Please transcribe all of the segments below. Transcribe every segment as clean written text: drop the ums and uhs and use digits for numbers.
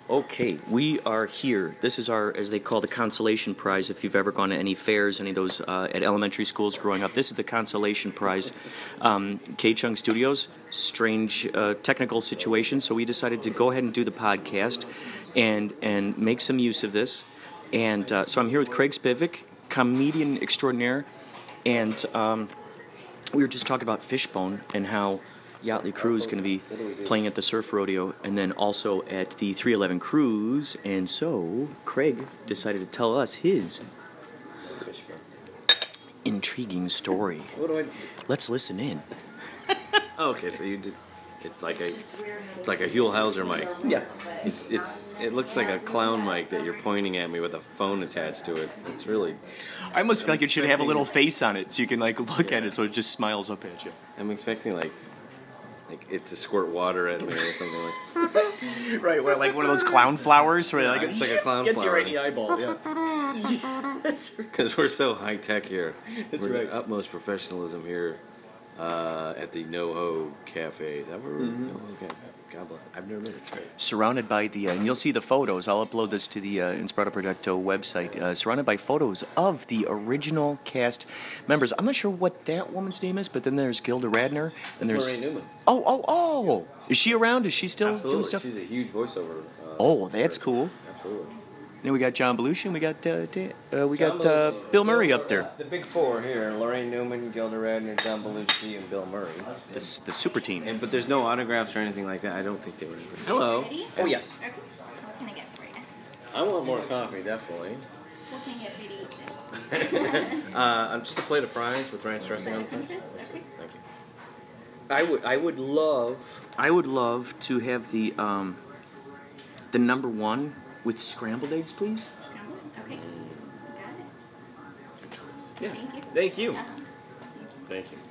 Okay, we are here. This is our, as they call, the consolation prize. If you've ever gone to any fairs, any of those at elementary schools growing up, this is the consolation prize. K-Chung Studios, strange technical situation, so we decided to go ahead and do the podcast and make some use of this. And so I'm here with Craig Spivak, comedian extraordinaire, and we were just talking about Fishbone and how Yachtly Crew is going to be playing at the Surf Rodeo and then also at the 311 Cruise. And so Craig decided to tell us his intriguing story. Let's listen in. Okay, so you did. It's like a Huell Hauser mic. Yeah. It looks like a clown mic that you're pointing at me with a phone attached to it. It's really. I almost feel like it should have a little face on it so you can like look at it so it just smiles up at you. I'm expecting like it to squirt water at me or something like. Right, well, like one of those clown flowers where like It's like a clown gets you flower. right in the eyeball. Yeah. That's Because we're so high tech here. That's we're right. the utmost professionalism here at the NoHo Cafe. Is that where we're? NoHo Cafe. God bless. I've never been. It's great. surrounded by the, and you'll see the photos. I'll upload this to the Inspirato Projecto website. Surrounded by photos of the original cast members. I'm not sure what that woman's name is, but then there's Gilda Radner, and there's Lorraine Newman. Oh! Is she around? Is she still Absolutely. doing stuff? She's a huge voiceover. Oh, that's cool. Absolutely. Then we got John Belushi, and we got Belushi. Bill Murray up there. The big four here: Lorraine Newman, Gilda Radner, John Belushi, and Bill Murray. The super team. But there's no autographs or anything like that. I don't think they were. Hello. Ready? Oh yes. Okay. What can I get for you? I want more coffee, definitely. What can I get for you to eat this? Just a plate of fries with ranch dressing on the side. Okay. Thank you. I would love to have the number one with scrambled eggs, please. Scrambled? Okay. Got it. Yeah. Thank you. Thank you. Thank you.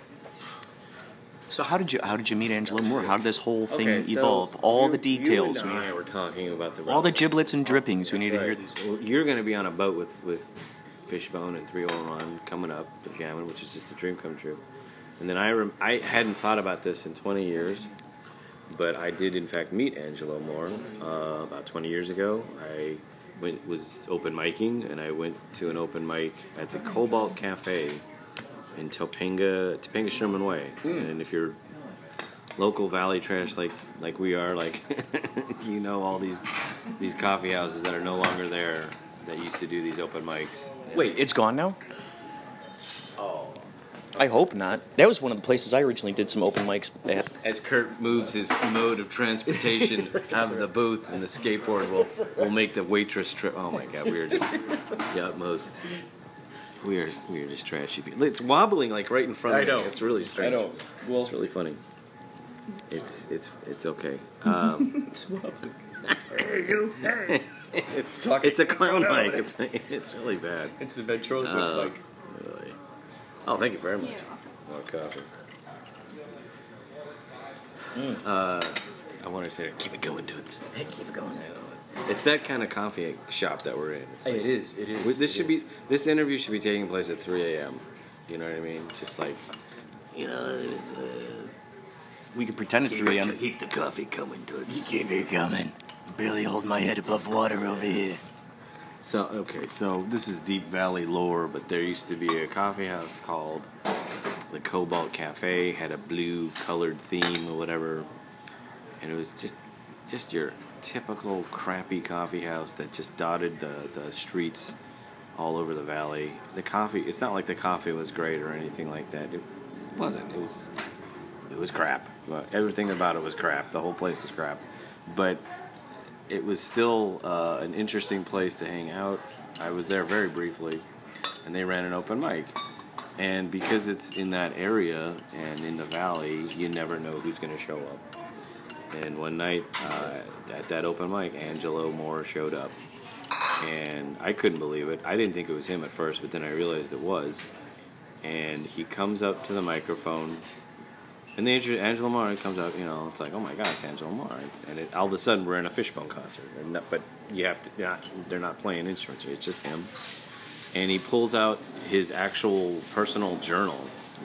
So how did you meet Angela Moore? How did this whole thing Okay, so evolve? All the details. You and I were talking about the All the giblets and drippings. We need to hear Right. these. Well, you're going to be on a boat with Fishbone and 301 coming up, the Gammon, which is just a dream come true. And then I hadn't thought about this in 20 years, but I did in fact meet Angela Moore about 20 years ago. I was open micing, and I went to an open mic at the Cobalt Cafe in Topanga Sherman Way. And if you're local Valley trash like we are, like you know all these coffee houses that are no longer there that used to do these open mics. Wait, it's gone now? Oh. I hope not. That was one of the places I originally did some open mics at. As Kurt moves his mode of transportation out of the booth, and the skateboard will make the waitress trip. Oh my God, we are just the utmost. We are just trashy people. It's wobbling like right in front of me. I know. It's really strange. I know. Well, It's really funny. It's okay. it's wobbling. It's talking. It's a clown mic. It's really bad. It's the ventriloquist mic. Really. Oh, thank you very much. You're welcome. More coffee. I wanted to say, keep it going, dudes. Hey, keep it going. It's that kind of coffee shop that we're in. It's like, It is. It is. This interview should be taking place at 3 a.m. You know what I mean? Just like, We can pretend it's 3 a.m. keep the coffee coming, dudes. Keep it coming. Barely hold my head above water over here. So this is Deep Valley lore, but there used to be a coffee house called the Cobalt Cafe, had a blue colored theme or whatever, and it was just your typical crappy coffee house that just dotted the streets all over the valley. The coffee, it's not like the coffee was great or anything like that. It wasn't. It was crap. Everything about it was crap. The whole place was crap. But it was still an interesting place to hang out. I was there very briefly, and they ran an open mic. And because it's in that area and in the valley, you never know who's going to show up. And one night at that open mic, Angelo Moore showed up. And I couldn't believe it. I didn't think it was him at first, but then I realized it was. And he comes up to the microphone. And Angelo Moore comes out, it's like, oh my God, it's Angelo Moore. And all of a sudden, we're in a Fishbone concert. But you have to, they're not playing instruments, it's just him. And he pulls out his actual personal journal,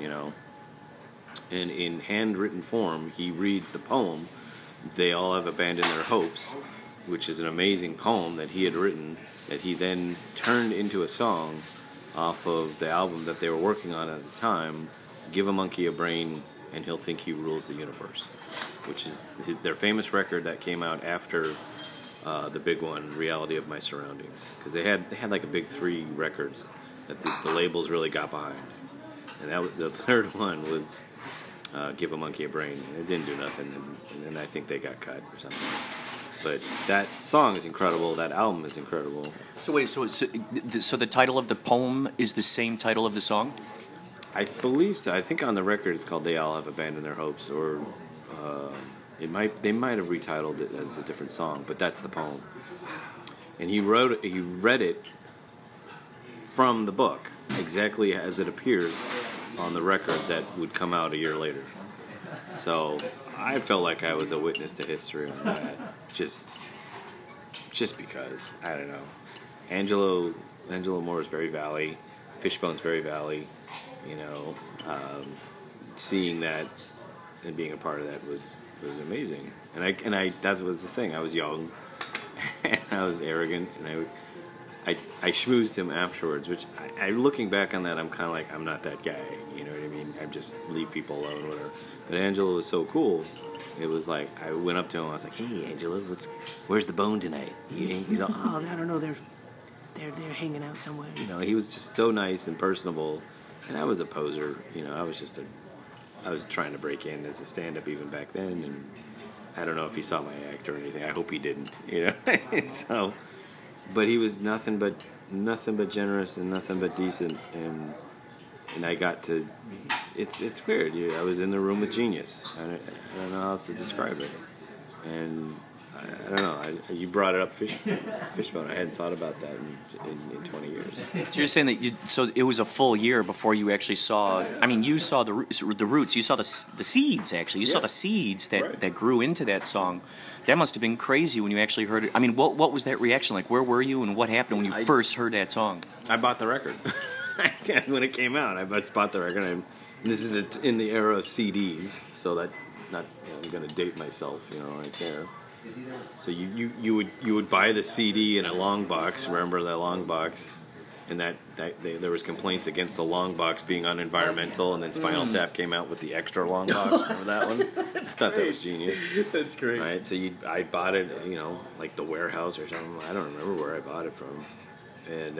and in handwritten form, he reads the poem, "They All Have Abandoned Their Hopes," which is an amazing poem that he had written that he then turned into a song off of the album that they were working on at the time, Give a Monkey a Brain and He'll Think He Rules the Universe, which is their famous record that came out after the big one, Reality of My Surroundings, because they had like a big 3 records that the labels really got behind, and the third one was Give a Monkey a Brain. It didn't do nothing, and I think they got cut or something. But that song is incredible. That album is incredible. So wait, so the title of the poem is the same title of the song? I believe so. I think on the record it's called "They All Have Abandoned Their Hopes," or they might have retitled it as a different song. But that's the poem, and he read it from the book exactly as it appears on the record that would come out a year later. So I felt like I was a witness to history on that, just because, I don't know. Angelo Moore is very Valley, Fishbone's very Valley, you know. Seeing that and being a part of that was amazing. And I that was the thing. I was young, and I was arrogant, and I schmoozed him afterwards, which I looking back on that, I'm kind of like, I'm not that guy, you know what I mean? I just leave people alone, whatever. But Angelo was so cool. It was like, I went up to him, I was like, hey, Angelo, where's the bone tonight? He's like, oh, I don't know, they're hanging out somewhere. You know, he was just so nice and personable, and I was a poser, you know, I was trying to break in as a stand-up even back then, and I don't know if he saw my act or anything. I hope he didn't, you know? So... But he was nothing but generous and nothing but decent, and I got to. It's weird. I was in the room with genius. I don't know how else to describe it. And I don't know. You brought it up, Fishbone. I hadn't thought about that in 20 years. So you're saying that so it was a full year before you actually saw. I mean, you saw the roots. You saw the seeds. Actually, you saw the seeds that grew into that song. That must have been crazy when you actually heard it. I mean, what was that reaction like? Where were you, and what happened when you first heard that song? I bought the record when it came out. I just bought the record. And this is in the era of CDs, so that I'm going to date myself, you know, right there. So you would buy the CD in a long box. Remember that long box? And there was complaints against the long box being unenvironmental, and then Spinal Tap came out with the extra long box. Remember that one? I thought that was genius. That's great. Right, so I bought it, you know, like the warehouse or something. I don't remember where I bought it from. And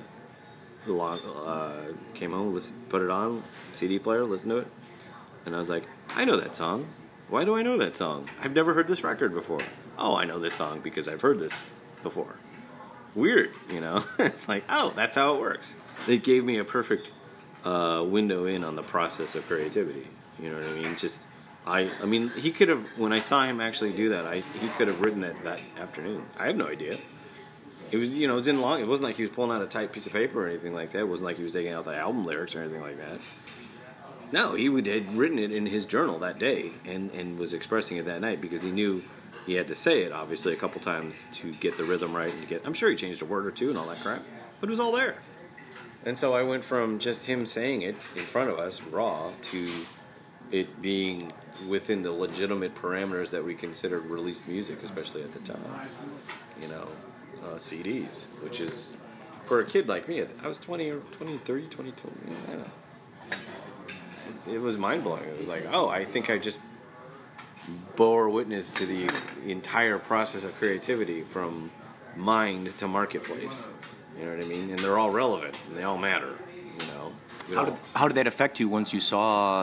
came home, put it on CD player, listened to it, and I was like, I know that song. Why do I know that song? I've never heard this record before. Oh, I know this song because I've heard this before. Weird, you know. It's like, oh, that's how it works. It gave me a perfect window in on the process of creativity. You know what I mean? I mean, he could have. When I saw him actually do that, he could have written it that afternoon. I have no idea. It was, you know, it was in long. It wasn't like he was pulling out a tight piece of paper or anything like that. It wasn't like he was taking out the album lyrics or anything like that. No, he had written it in his journal that day and was expressing it that night because he knew he had to say it, obviously, a couple times to get the rhythm right and I'm sure he changed a word or two and all that crap, but it was all there. And so I went from just him saying it in front of us, raw, to it being within the legitimate parameters that we considered released music, especially at the time. You know, CDs, which is, for a kid like me, I was 20 or 20, 30, 22, I don't know. It was mind-blowing. It was like, oh, I think I just bore witness to the entire process of creativity from mind to marketplace. You know what I mean? And they're all relevant, and they all matter, you know. How did that affect you once you saw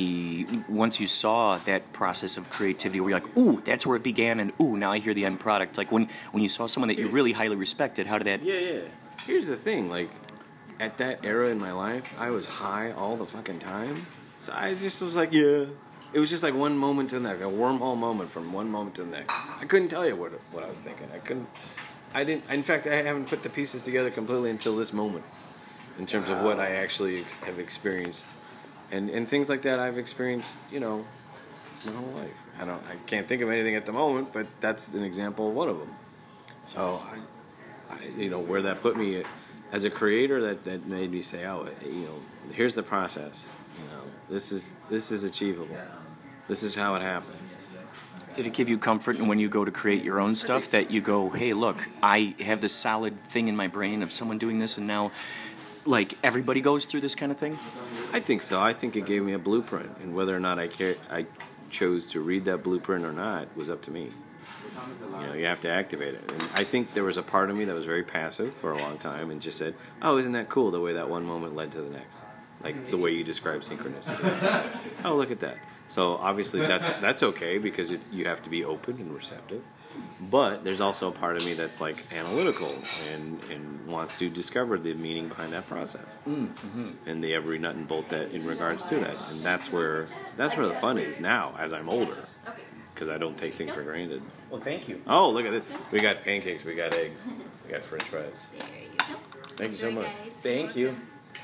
that process of creativity where you're like, ooh, that's where it began, and ooh, now I hear the end product? Like when you saw someone that you really highly respected, how did that... Yeah. Here's the thing, like, at that era in my life, I was high all the fucking time. So I just was like, yeah. It was just like one moment to the next, a wormhole moment from one moment to the next. I couldn't tell you what I was thinking. In fact, I haven't put the pieces together completely until this moment in terms of what I actually have experienced. And things like that I've experienced, you know, my whole life. I can't think of anything at the moment, but that's an example of one of them. So, you know, where that put me as a creator, that made me say, oh, you know, here's the process. You know, this is achievable. This is how it happens. Did it give you comfort when you go to create your own stuff that you go, hey, look, I have this solid thing in my brain of someone doing this, and now, like, everybody goes through this kind of thing? I think so. I think it gave me a blueprint, and whether or not I chose to read that blueprint or not was up to me. You know, you have to activate it. And I think there was a part of me that was very passive for a long time and just said, oh, isn't that cool the way that one moment led to the next? Like the way you describe synchronicity. Oh, look at that. So obviously that's okay because you have to be open and receptive. But there's also a part of me that's like analytical and wants to discover the meaning behind that process. Mm-hmm. And the every nut and bolt that in regards to that. And that's where the fun is now as I'm older. Because I don't take things for granted. Well, thank you. Oh, look at it. We got pancakes, we got eggs, we got french fries. There you go. Thank you so much. Thank you.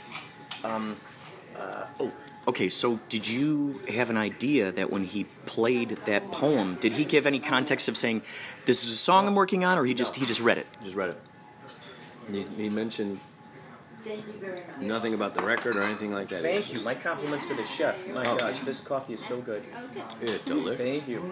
Okay, so did you have an idea that when he played that poem, did he give any context of saying, this is a song I'm working on, or he just read it? Just read it. He mentioned nothing about the record or anything like that. Thank you. My compliments to the chef. My gosh, this coffee is so good. It's delicious. Thank you.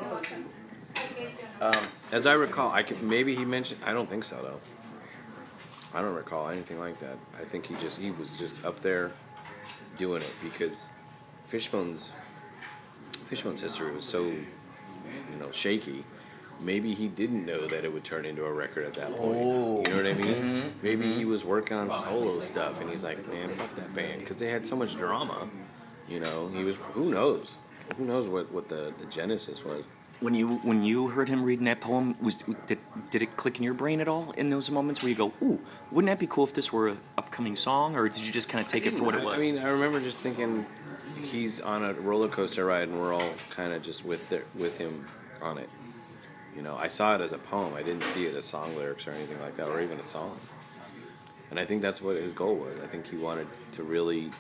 As I recall, maybe he mentioned. I don't think so though. I don't recall anything like that. I think he was just up there doing it because Fishbone's history was so shaky. Maybe he didn't know that it would turn into a record at that point. Oh. You know what I mean? Mm-hmm. Maybe he was working on solo stuff, and he's like, "Man, fuck that band," because they had so much drama. You know, he was. Who knows? Who knows what the genesis was? When you heard him reading that poem, did it click in your brain at all in those moments where you go, "Ooh, wouldn't that be cool if this were an upcoming song?" Or did you just kind of take it for what it was? I mean, I remember just thinking he's on a roller coaster ride, and we're all kind of just with him on it. You know, I saw it as a poem. I didn't see it as song lyrics or anything like that, or even a song. And I think that's what his goal was. I think he wanted to really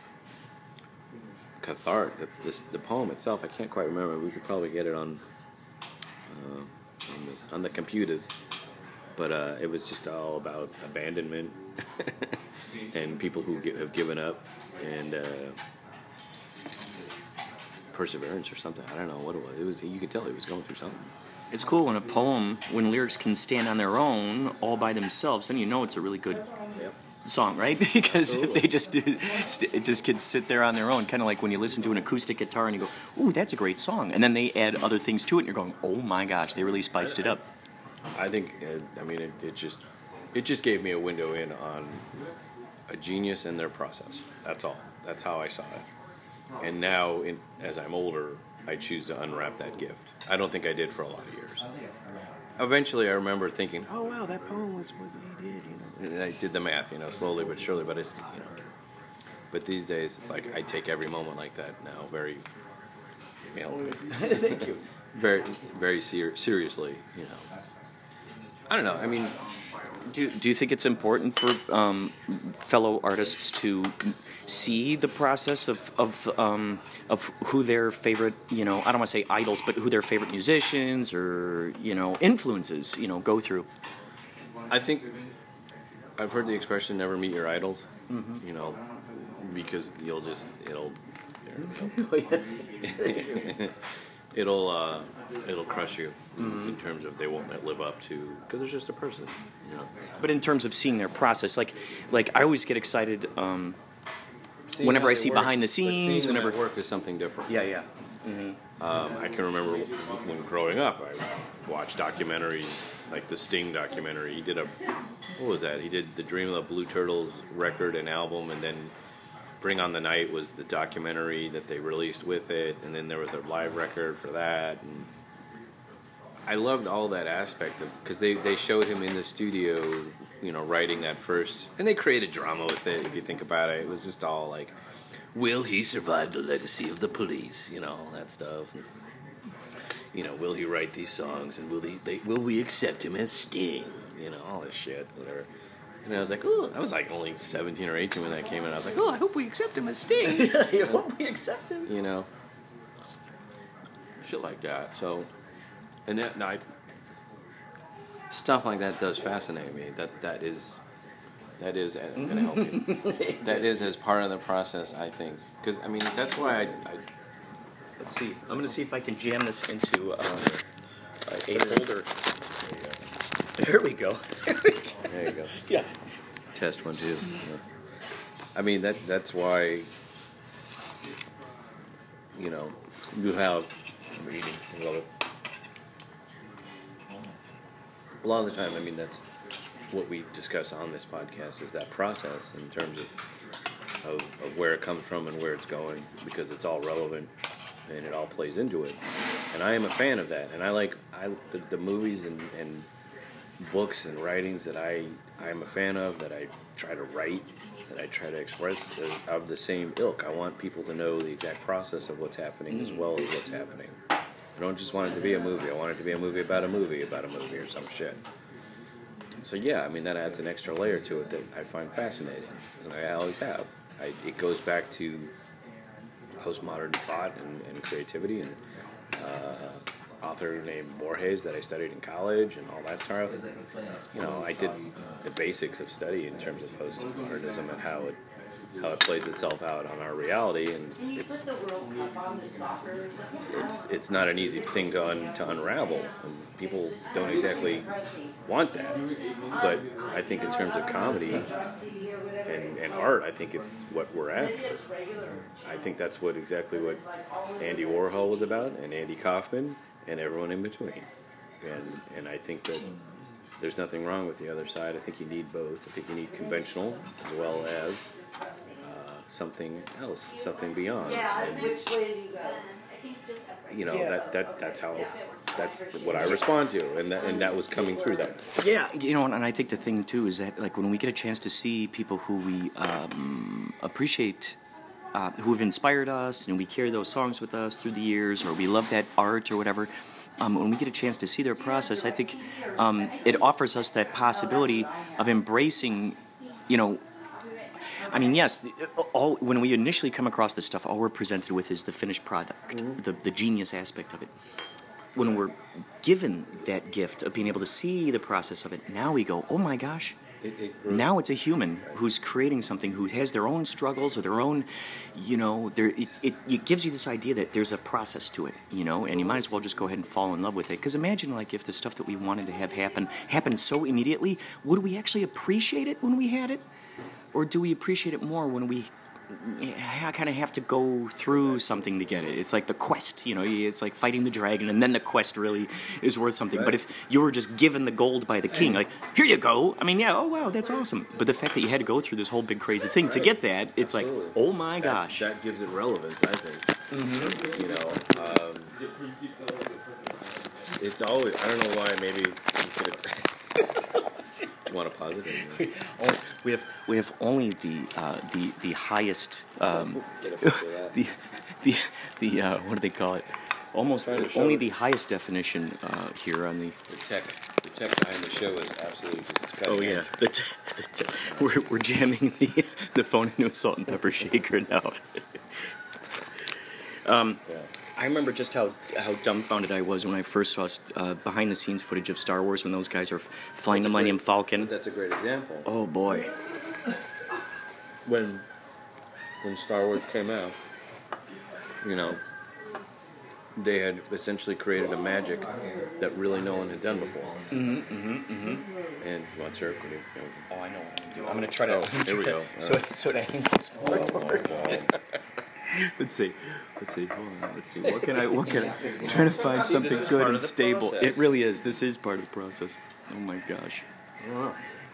the poem itself. I can't quite remember. We could probably get it on the computers, but it was just all about abandonment and people who have given up and perseverance or something. I don't know what it was. It was, you could tell he was going through something. It's cool when a poem, when lyrics can stand on their own, all by themselves, then you know it's a really good song, right? Because if they just could sit there on their own, kind of like when you listen to an acoustic guitar and you go, ooh, that's a great song. And then they add other things to it and you're going, oh my gosh, they really spiced it up. I think, it just gave me a window in on a genius and their process. That's all. That's how I saw it. And now, as I'm older, I choose to unwrap that gift. I don't think I did for a lot of years. Eventually, I remember thinking, "Oh wow, that poem was what he did," And I did the math, slowly but surely. But But these days, it's like I take every moment like that now very, Thank you. very, very seriously. I don't know. I mean, do you think it's important for fellow artists to see the process of who their favorite, I don't want to say idols, but who their favorite musicians or influences, go through? I think I've heard the expression "never meet your idols," because it'll crush you in terms of they won't live up to, because they're just a person, But in terms of seeing their process, like I always get excited whenever I see behind the scenes. Whenever work is something different. Yeah. Mm-hmm. I can remember when growing up, I watched documentaries like the Sting documentary. He did what was that? He did the Dream of the Blue Turtles record and album, and then Bring on the Night was the documentary that they released with it, and then there was a live record for that. And I loved all that aspect of, because they showed him in the studio, writing that first, and they created drama with it. If you think about it, it was just all like, will he survive the legacy of the Police? All that stuff. And, will he write these songs, and will we accept him as Sting? All this shit, whatever. And I was like, ooh, I was like only 17 or 18 when that came in. I was like, oh, I hope we accept him as Sting. I hope we accept him. Shit like that. So, and that stuff like that does fascinate me. That is going to help you. That is as part of the process, I think. Because, that's why I Let's see. I'm going to see if I can jam this into A holder. There we go. There you go. Yeah. Test 1 2. Yeah. I mean that's why you have I'm eating. I love it. A lot of the time, I mean that's what we discuss on this podcast is that process in terms of where it comes from and where it's going, because it's all relevant and it all plays into it. And I am a fan of that. And I like the movies and books and writings that I am a fan of, that I try to write, that I try to express of the same ilk. I want people to know the exact process of what's happening as well as what's happening. I don't just want it to be a movie. I want it to be a movie about a movie or some shit. So yeah, I mean that adds an extra layer to it that I find fascinating, and I always have. It goes back to postmodern thought and creativity, and author named Borges that I studied in college and all that stuff. I did the basics of study in terms of postmodernism and how it plays itself out on our reality, and it's not an easy thing to unravel, and people don't exactly want that. But I think in terms of comedy and art, I think it's what we're after. I think that's exactly what Andy Warhol was about, and Andy Kaufman, and everyone in between. And I think that there's nothing wrong with the other side. I think you need both. I think you need conventional as well as something else, something beyond. And, that's what I respond to, and that was coming through that. Yeah, and I think the thing too is that like when we get a chance to see people who we appreciate, who have inspired us, and we carry those songs with us through the years, or we love that art or whatever. When we get a chance to see their process, I think it offers us that possibility of embracing, I mean, yes, when we initially come across this stuff, all we're presented with is the finished product, the genius aspect of it. When we're given that gift of being able to see the process of it, now we go, oh my gosh, now it's a human who's creating something, who has their own struggles or their own, it gives you this idea that there's a process to it, and you might as well just go ahead and fall in love with it. Because imagine, like, if the stuff that we wanted to have happened so immediately, would we actually appreciate it when we had it? Or do we appreciate it more when we kind of have to go through something to get it? It's like the quest, it's like fighting the dragon, and then the quest really is worth something. Right. But if you were just given the gold by the king, like, here you go, I mean, yeah, oh wow, that's awesome. But the fact that you had to go through this whole big crazy thing to get that, it's like, oh my gosh. That gives it relevance, I think. It's always, I don't know why, maybe you should have... You want to pause it? We have only the highest the what do they call it? Almost only the highest definition here on the tech behind the show is absolutely just cutting oh yeah, we're jamming the phone into a salt and pepper shaker now. I remember just how dumbfounded I was when I first saw behind-the-scenes footage of Star Wars when those guys are flying the Millennium Falcon. That's a great example. Oh, boy. When Star Wars came out, they had essentially created a magic that really no one had done before. And you want to serve? Oh, I know what I'm going to do. I'm going to try to... Oh, here we go. So to hang those sports. Let's see. Hold on. Let's see. What can I? I'm trying to find something good and stable. Process. It really is. This is part of the process. Oh my gosh. No,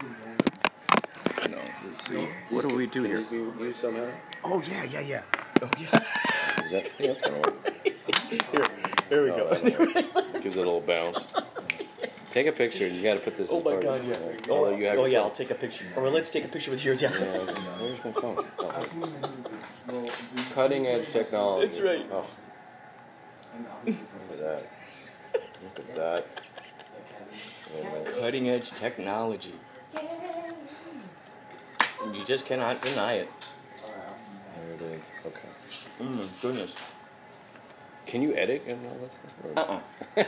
let's see. What do we do here? Can these be used somehow? Oh yeah. Oh yeah. That's gonna work. Here we go. Gives it a little bounce. Take a picture. You got to put this. Oh my God! Yeah. Oh, I'll take a picture. Or let's take a picture with yours. Yeah. Where's my phone? Cutting edge technology. That's right. Oh. Look at that. Cutting edge technology. You just cannot deny it. There it is. Okay. Goodness. Can you edit and all this stuff?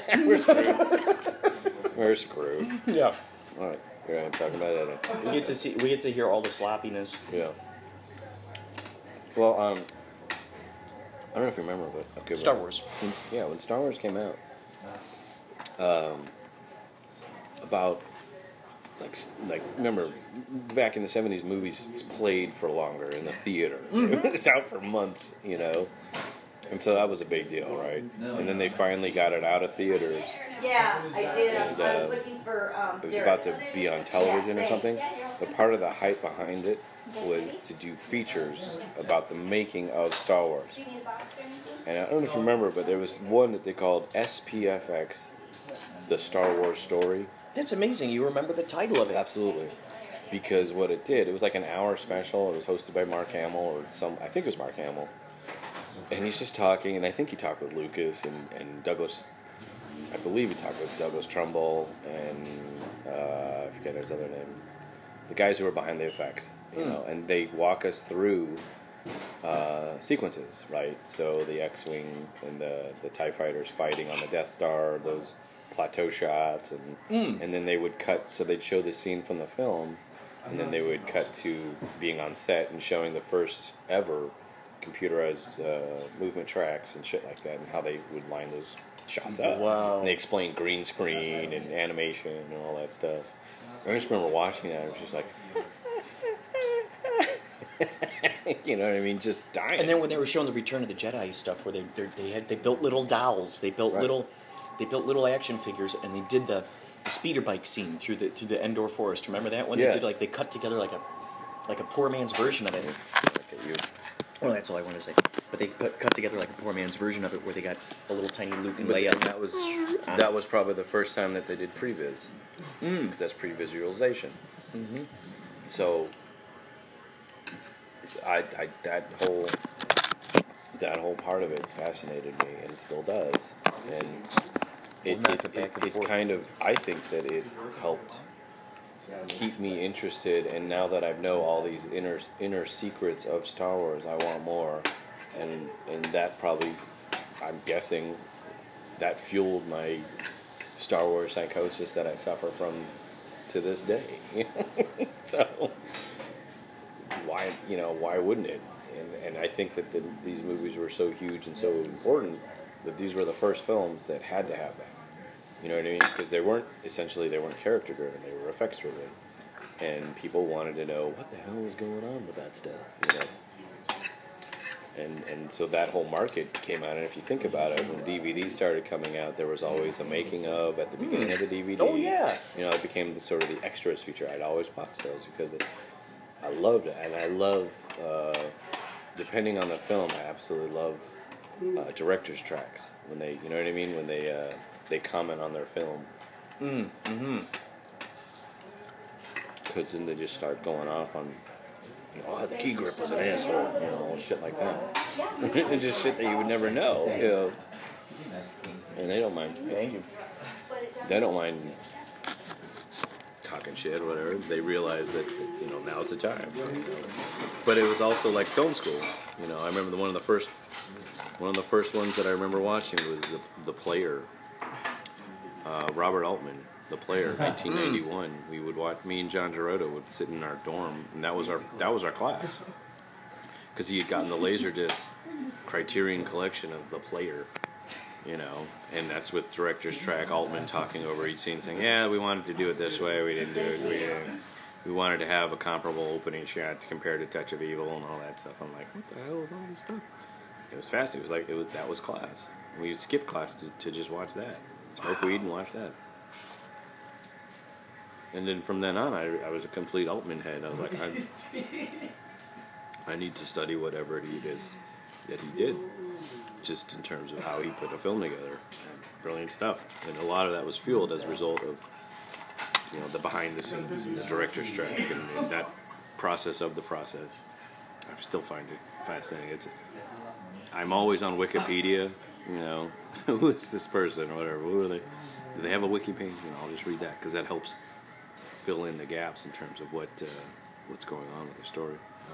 We're screwed. Yeah. All right. Here I am talking about editing. We get to hear all the sloppiness. Yeah. Well, I don't know if you remember, but Star Wars. When Star Wars came out, about like remember back in the 70s, movies played for longer in the theater. It was out for months, and so that was a big deal, right? And then they finally got it out of theaters. Yeah, I did. And, I was looking for. It was about to be on television or something, but part of the hype behind it was to do features about the making of Star Wars. And I don't know if you remember, but there was one that they called SPFX, the Star Wars story. That's amazing. You remember the title of it? Absolutely. Because what it did, it was like an hour special. It was hosted by Mark Hamill, or I think it was Mark Hamill. And he's just talking, and I think he talked with Lucas and Douglas. I believe he talked with Douglas Trumbull and I forget his other name. The guys who were behind the effects, and they walk us through sequences, right? So the X-Wing and the TIE fighters fighting on the Death Star, those plateau shots, and then they would cut, so they'd show the scene from the film, and then they would cut to being on set and showing the first ever computerized movement tracks and shit like that, and how they would line those shots up. Wow. And they explained green screen and animation and all that stuff. I just remember watching that, I was just like, you know what I mean, just dying. And then when they were showing the Return of the Jedi stuff, where they built little dolls, they built little action figures, and they did the speeder bike scene through the Endor Forest. Remember that one? Yes. They did they cut together like a poor man's version of it. Look at you. Well, that's all I want to say. But they cut together like a poor man's version of it, where they got a little tiny Luke and But Leia. that was probably the first time that they did previs, because that's pre-visualization. Mm-hmm. So, that whole part of it fascinated me, and it still does. And it kind of, I think that it helped keep me interested. And now that I know all these inner secrets of Star Wars, I want more. And that probably, I'm guessing, that fueled my Star Wars psychosis that I suffer from to this day. So why wouldn't it? And I think that these movies were so huge and so important that these were the first films that had to have that. You know what I mean? Because they weren't character driven; they were effects driven, and people wanted to know what the hell was going on with that stuff. And so that whole market came out. And if you think about it, when DVDs started coming out, there was always a making of at the beginning of the DVD. Oh yeah. It became the sort of the extras feature. I'd always watch those because I loved it, and I love. Depending on the film, I absolutely love director's tracks when they, you know what I mean, when they comment on their film. Mm-hmm. Because then they just start going off on, the key grip was an asshole, shit like that. And just shit that you would never know, And they don't mind. Thank you. They don't mind talking shit or whatever. They realize that now's the time. But it was also like film school. I remember one of the first ones that I remember watching was the Player. Robert Altman, The Player, 1991. We would watch. Me and John Girotta would sit in our dorm, and that was our class, because he had gotten the Laserdisc Criterion collection of The Player. And that's with director's track, Altman talking over each scene, saying, "Yeah, we wanted to do it this way. We didn't do it. We wanted to have a comparable opening shot compared to Touch of Evil and all that stuff." I'm like, what the hell is all this stuff? It was fascinating. That was class. We would skip class to just watch that, smoke weed and watch that. And then from then on, I was a complete Altman head. I was like, I need to study whatever it is that he did, just in terms of how he put a film together. Brilliant stuff. And a lot of that was fueled as a result of the behind the scenes and the director's track and that process of the process. I still find it fascinating. I'm always on Wikipedia, who is this person or whatever. Who are they? Do they have a wiki page? I'll just read that because that helps fill in the gaps in terms of what's going on with the story.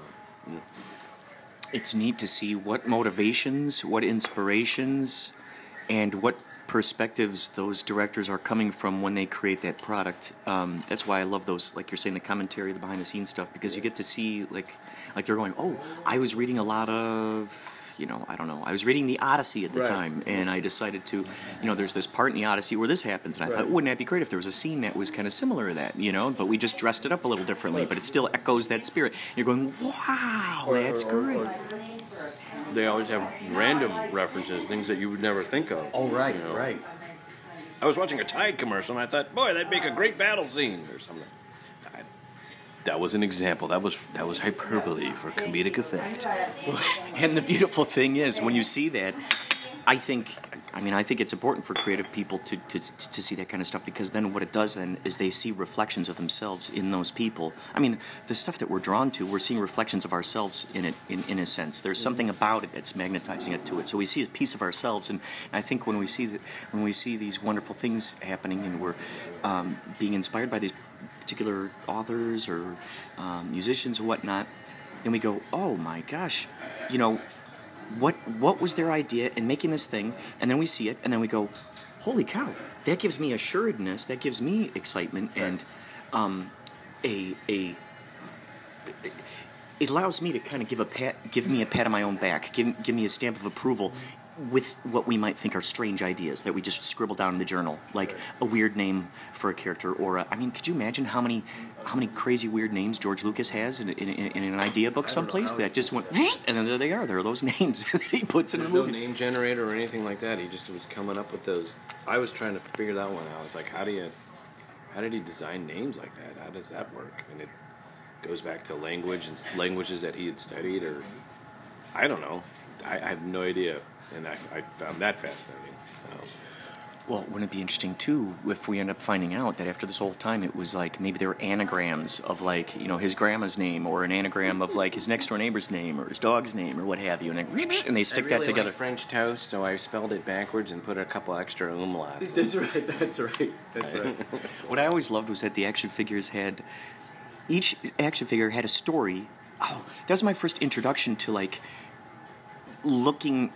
It's neat to see what motivations, what inspirations, and what perspectives those directors are coming from when they create that product. That's why I love those, like you're saying, the commentary, the behind-the-scenes stuff, because you get to see, like they're going, oh, I was reading a lot of, I don't know. I was reading the Odyssey at the Right. time, and I decided to, there's this part in the Odyssey where this happens, and I thought, wouldn't that be great if there was a scene that was kind of similar to that, But we just dressed it up a little differently, but it still echoes that spirit. And you're going, wow, that's great. They always have random references, things that you would never think of. Oh, right, you know. right. I was watching a Tide commercial, and I thought, boy, that'd make a great battle scene or something. That was an example. That was hyperbole for comedic effect. And the beautiful thing is, when you see that, I think it's important for creative people to see that kind of stuff, because then what it does then is they see reflections of themselves in those people. I mean, the stuff that we're drawn to, we're seeing reflections of ourselves in it, in a sense. There's something about it that's magnetizing it to it. So we see a piece of ourselves, and I think when we see these wonderful things happening, and we're being inspired by these particular authors or musicians or whatnot, and we go, oh my gosh, what was their idea in making this thing? And then we see it, and then we go, holy cow, that gives me assuredness, that gives me excitement, and it allows me to kind of give me a pat on my own back, give me a stamp of approval with what we might think are strange ideas that we just scribble down in the journal, like a weird name for a character, or could you imagine how many crazy weird names George Lucas has in an idea book someplace that just went, and then there they are. There are those names that he puts in the There's no movie. name generator or anything like that. He just was coming up with those. I was trying to figure that one out. It's like, how did he design names like that? How does that work? And it goes back to language and languages that he had studied, or I don't know. I have no idea. And I found that fascinating. So. Well, wouldn't it be interesting, too, if we end up finding out that after this whole time it was like maybe there were anagrams of, like, his grandma's name, or an anagram of, like, his next-door neighbor's name, or his dog's name, or what have you, and they stick that together. Like French toast, so I spelled it backwards and put a couple extra umlauts. That's right. What I always loved was that the action figures each action figure had a story. Oh, that was my first introduction to, like, looking,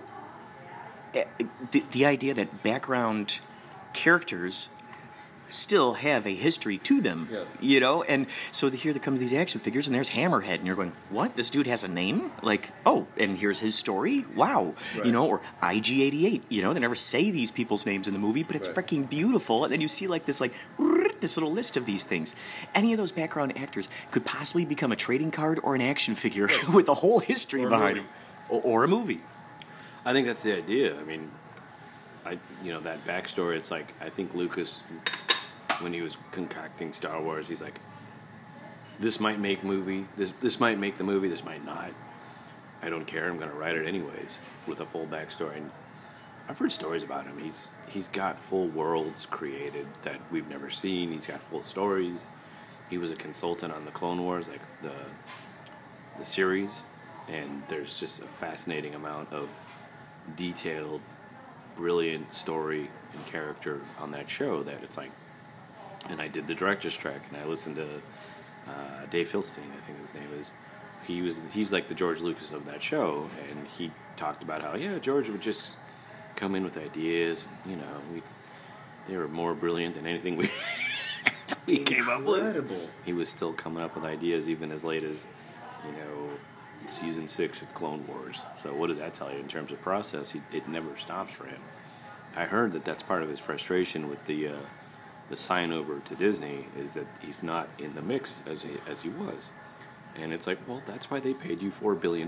the idea that background characters still have a history to them, and so here comes these action figures, and there's Hammerhead, and you're going, what? This dude has a name? Like, oh, and here's his story? Wow. Right. Or IG-88, they never say these people's names in the movie, but it's freaking beautiful, and then you see, like, this little list of these things. Any of those background actors could possibly become a trading card or an action figure with a whole history behind him. Or a movie. I think that's the idea. I mean, that backstory, it's like, I think Lucas, when he was concocting Star Wars, he's like, this might make the movie, this might not. I don't care, I'm going to write it anyways, with a full backstory. And I've heard stories about him. He's got full worlds created that we've never seen. He's got full stories. He was a consultant on the Clone Wars, like the series. And there's just a fascinating amount of detailed, brilliant story and character on that show that it's like, and I did the director's track, and I listened to Dave Filstein, I think his name is. He's like the George Lucas of that show, and he talked about how, George would just come in with ideas, they were more brilliant than anything we came up with. Incredible. He was still coming up with ideas even as late as, season 6 of Clone Wars. So what does that tell you in terms of process? It never stops for him. I heard that that's part of his frustration with the sign over to Disney, is that he's not in the mix as he was. And it's like, well, that's why they paid you $4 billion.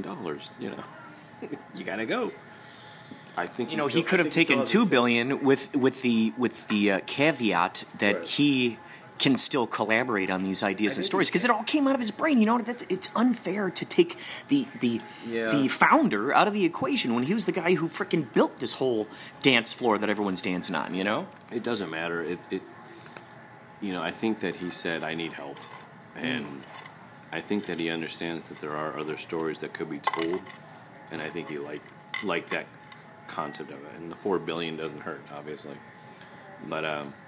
You gotta go. I think he could have taken $2 billion with the caveat that he can still collaborate on these ideas and stories, because it all came out of his brain. It's unfair to take the founder out of the equation when he was the guy who frickin' built this whole dance floor that everyone's dancing on. It doesn't matter. I think that he said, I need help, and I think that he understands that there are other stories that could be told, and I think he liked that concept of it. And the $4 billion doesn't hurt, obviously, but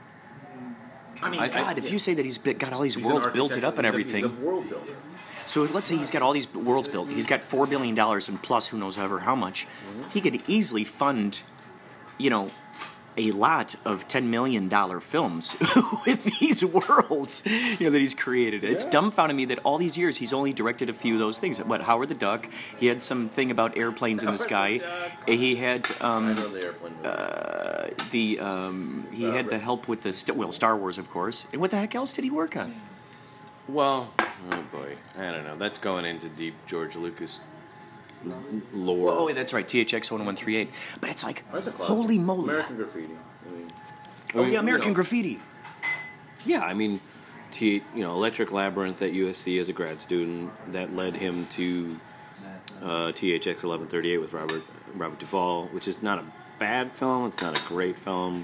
if you say that he's got all these worlds built up and everything. He's a world builder. So let's say he's got all these worlds built. He's got $4 billion and plus who knows ever how much. He could easily fund, a lot of $10 million films with these worlds, that he's created. It's dumbfounded me that all these years he's only directed a few of those things. What, Howard the Duck? He had something about airplanes in the sky. He had I know the airplane movie. he had the help with the Star Wars, of course. And what the heck else did he work on? Well, oh boy, I don't know. That's going into deep George Lucas lore. Oh, that's right, THX 1138. But it's like, That's a classic. holy moly! American Graffiti. American Graffiti. Yeah, I mean, Electric Labyrinth at USC as a grad student, that led him to THX 1138 with Robert Duvall, which is not a bad film. It's not a great film,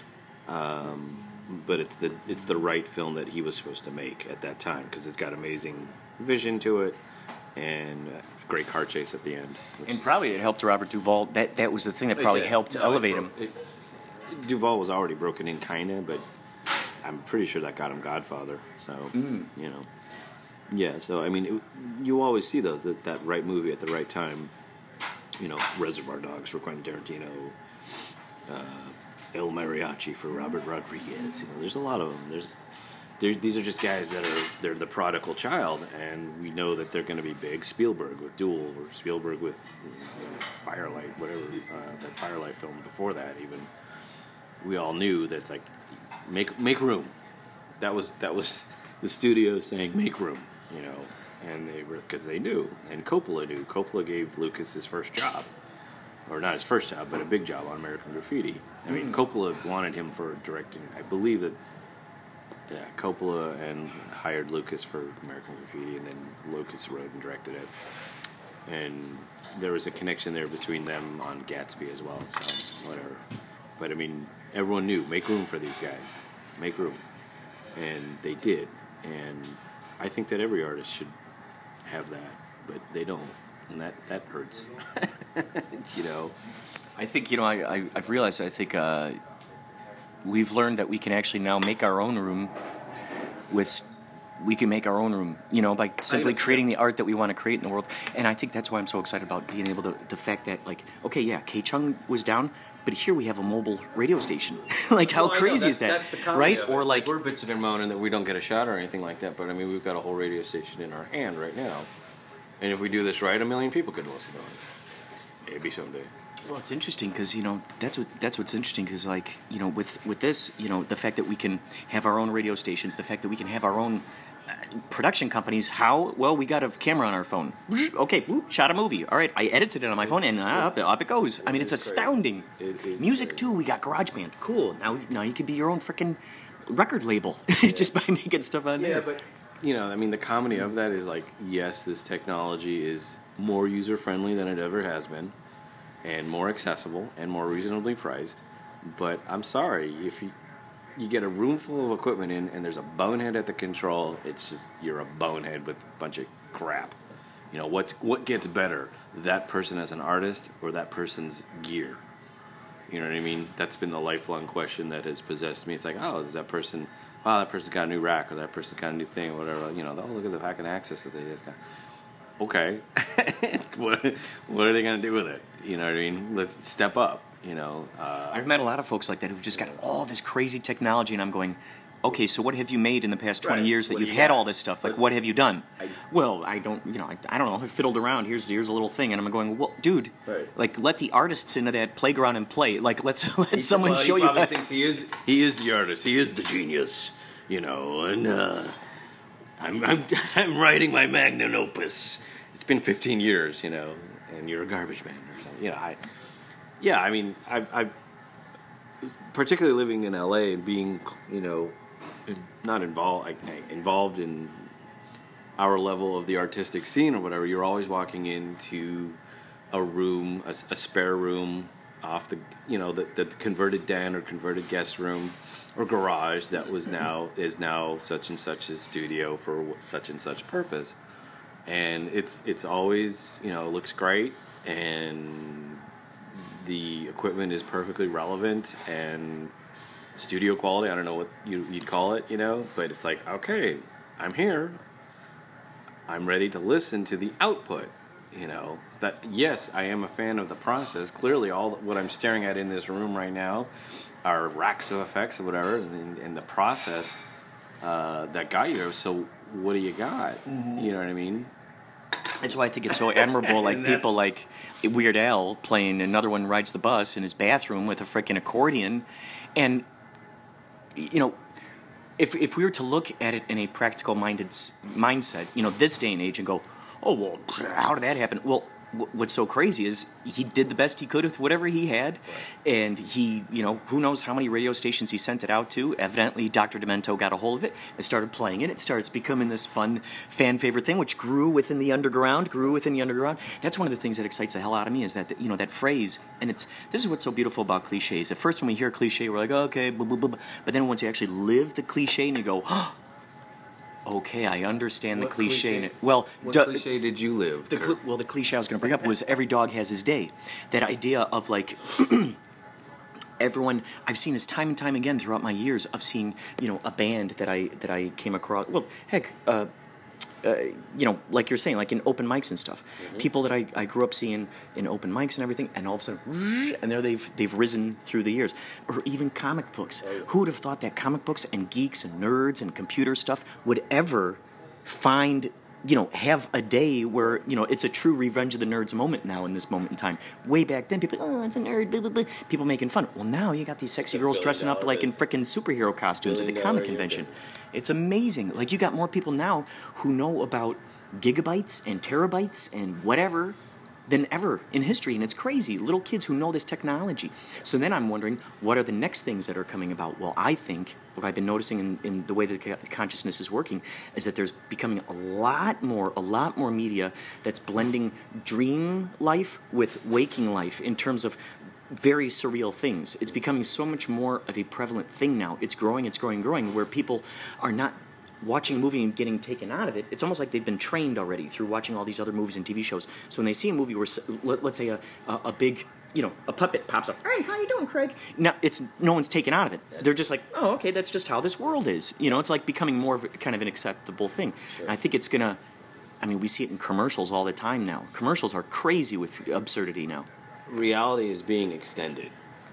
but it's the right film that he was supposed to make at that time because it's got amazing vision to it and a great car chase at the end. And probably it helped Robert Duvall. That was the thing that probably helped elevate him. Duvall was already broken in, kinda, but I'm pretty sure that got him Godfather. So yeah. So I mean, you always see those that right movie at the right time. Reservoir Dogs for Quentin Tarantino, El Mariachi for Robert Rodriguez. There's a lot of them. These are just guys they're the prodigal child, and we know that they're going to be big. Spielberg with Duel, or Spielberg with Firelight, whatever that Firelight film before that. Even we all knew that it's like make room. That was the studio saying make room, and they were because they knew, and Coppola knew. Coppola gave Lucas his first job, or not his first job, but a big job on American Graffiti. I mean, Coppola wanted him for directing. I believe that. Yeah, Coppola and hired Lucas for American Graffiti, and then Lucas wrote and directed it. And there was a connection there between them on Gatsby as well, so whatever. But I mean, everyone knew, make room for these guys. Make room. And they did. And I think that every artist should have that, but they don't. And that hurts. I think, I've realized, we've learned that we can actually now make our own room we can make our own room, by simply creating the art that we want to create in the world. And I think that's why I'm so excited about being able to, the fact that, K-Chung was down, but here we have a mobile radio station. How crazy is that? Right? Or we're bitching and moaning that we don't get a shot or anything like that, but I mean, we've got a whole radio station in our hand right now. And if we do this right, 1 million people could listen to it. Maybe someday. Well, it's interesting because that's what's interesting because with this the fact that we can have our own radio stations, the fact that we can have our own production companies. How well we got a camera on our phone. Okay, shot a movie. All right, I edited it on my phone and up it goes. I mean, it's astounding. Music too. We got GarageBand. Cool. Now you can be your own freaking record label just by making stuff on there. Yeah, but I mean, the comedy of that is yes, this technology is more user friendly than it ever has been. And more accessible and more reasonably priced, but I'm sorry, if you get a room full of equipment in and there's a bonehead at the control, it's just you're a bonehead with a bunch of crap. What gets better, that person as an artist or that person's gear? You know what I mean? That's been the lifelong question that has possessed me. It's like, is that person? Wow, that person's got a new rack, or that person's got a new thing, or whatever. Look at the fucking access that they just got. Okay, what are they going to do with it? You know what I mean? Let's step up, I've met a lot of folks like that who've just got all this crazy technology, and I'm going, okay, so what have you made in the past 20 years that you've had all this stuff? What have you done? I don't know. I fiddled around. Here's a little thing, and I'm going, well, dude, let the artists into that playground and play. Let someone show you. He probably thinks he is the artist. He is the genius, and I'm writing my magnum opus. It's been 15 years, and you're a garbage man or something. I mean, I particularly living in LA and being, not involved in our level of the artistic scene or whatever. You're always walking into a room, a spare room off the, the converted den or converted guest room or garage that is now such and such's studio for such and such purpose. And it's always, looks great, and the equipment is perfectly relevant and studio quality. I don't know what you'd call it, but it's like, okay, I'm here. I'm ready to listen to the output. You know, that yes, I am a fan of the process. Clearly, all what I'm staring at in this room right now are racks of effects or whatever, and the process that got you there. So, what do you got? You know what I mean? That's why I think it's so admirable. Like people like Weird Al playing Another One Rides the Bus in his bathroom with a freaking accordion, and you know, if we were to look at it in a practical mindset, you know, this day and age, and go, oh, well, how did that happen? Well, what's so crazy is he did the best he could with whatever he had, and he, you know, who knows how many radio stations he sent it out to. Evidently, Dr. Demento got a hold of it and started playing it. It starts becoming this fun fan favorite thing, which grew within the underground. That's one of the things that excites the hell out of me is that, you know, that phrase, and this is what's so beautiful about cliches. At first, when we hear cliche, we're like, oh, okay, blah, blah, blah. But then once you actually live the cliche and you go, oh, okay, I understand the cliche. Well, what cliche did you live? The cliche I was going to bring up was every dog has his day. That idea of like everyone, I've seen this time and time again throughout my years of seeing, you know, a band that I came across. Well, heck, you know, like you're saying, like in open mics and stuff. Mm-hmm. People that I grew up seeing in open mics and everything, and all of a sudden, and there they've risen through the years. Or even comic books. Oh. Who would have thought that comic books and geeks and nerds and computer stuff would ever find, you know, have a day where, you know, it's a true Revenge of the Nerds moment now in this moment in time. Way back then, people, oh, it's a nerd, blah, blah, blah. People making fun. Well, now you got these sexy girls dressing up like in frickin' superhero costumes at the comic convention. It's amazing. Like, you got more people now who know about gigabytes and terabytes and whatever than ever in history, and it's crazy. Little kids who know this technology. So then I'm wondering, what are the next things that are coming about? Well, I think what I've been noticing in the way that consciousness is working is that there's becoming a lot more media that's blending dream life with waking life in terms of very surreal things. It's becoming so much more of a prevalent thing now. It's growing, where people are not watching a movie and getting taken out of it. It's almost like they've been trained already through watching all these other movies and TV shows. So when they see a movie where, let's say, a big, you know, a puppet pops up, hey, how you doing, Craig? Now, no one's taken out of it. They're just like, oh, okay, that's just how this world is. You know, it's like becoming more of kind of an acceptable thing. Sure. And I think it's going to, I mean, we see it in commercials all the time now. Commercials are crazy with absurdity now. Reality is being extended.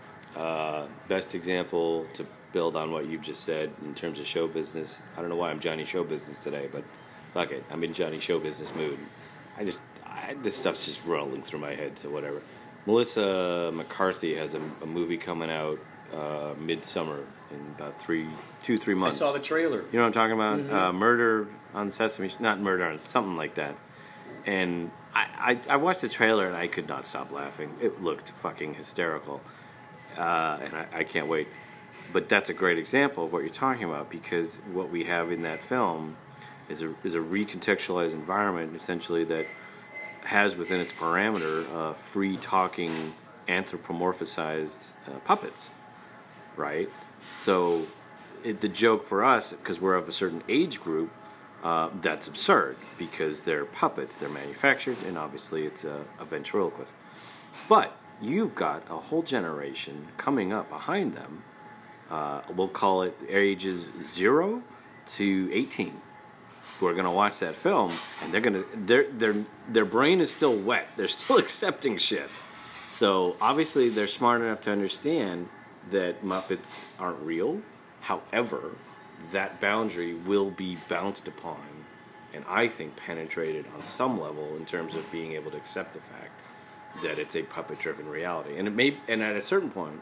Best example to build on what you've just said in terms of show business. I don't know why I'm Johnny Show Business today, but fuck it, I'm in Johnny Show Business mood. This stuff's just rolling through my head, so whatever. Melissa McCarthy has a movie coming out midsummer in about 3 months. I saw the trailer. You know what I'm talking about? Mm-hmm. Murder on Sesame, not Murder on something like that. And I watched the trailer and I could not stop laughing. It looked fucking hysterical, and I can't wait. But that's a great example of what you're talking about, because what we have in that film is a recontextualized environment, essentially, that has within its parameter free-talking, anthropomorphized puppets, right? So the joke for us, because we're of a certain age group, that's absurd, because they're puppets, they're manufactured, and obviously it's a ventriloquist. But you've got a whole generation coming up behind them. We'll call it ages 0 to 18, who are going to watch that film, and their brain is still wet. They're still accepting shit. So obviously they're smart enough to understand that Muppets aren't real. However, that boundary will be bounced upon, and I think penetrated on some level in terms of being able to accept the fact that it's a puppet-driven reality. And at a certain point,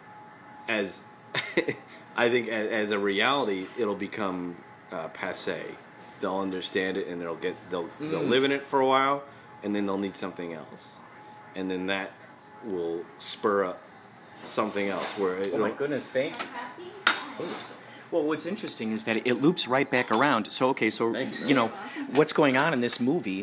as I think as a reality, it'll become passé. They'll understand it, and they'll live in it for a while, and then they'll need something else, and then that will spur up something else. Oh my goodness! Thank you. Well, what's interesting is that it loops right back around. So okay, so you know what's going on in this movie.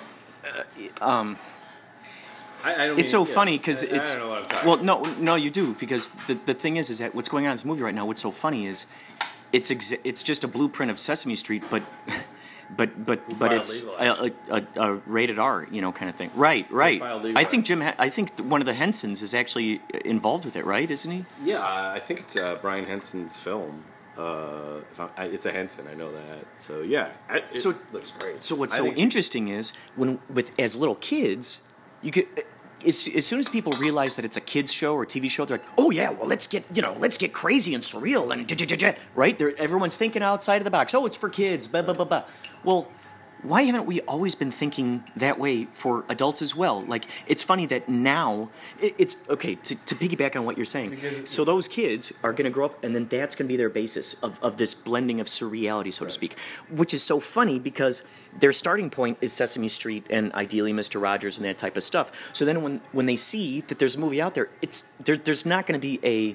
It's so funny because it's. I don't know what I'm talking about. No, you do, because the thing is that what's going on in this movie right now. What's so funny is, it's just a blueprint of Sesame Street, but it's a rated R, you know, kind of thing. Right. I think one of the Hensons is actually involved with it, right? Isn't he? Yeah, I think it's Brian Henson's film, It's a Henson. I know that. So yeah, it So- looks great. So what's I so think- interesting is as little kids, you could as soon as people realize that it's a kids show or a TV show, they're like, oh yeah, well let's get crazy and surreal and right. Everyone's thinking outside of the box. Oh, it's for kids. Blah blah blah blah. Well, why haven't we always been thinking that way for adults as well? Like, it's funny that now it's okay to piggyback on what you're saying. So those kids are going to grow up, and then that's going to be their basis of this blending of surreality, so to speak, which is so funny because their starting point is Sesame Street and ideally Mr. Rogers and that type of stuff. So then when they see that there's a movie out there, there's not going to be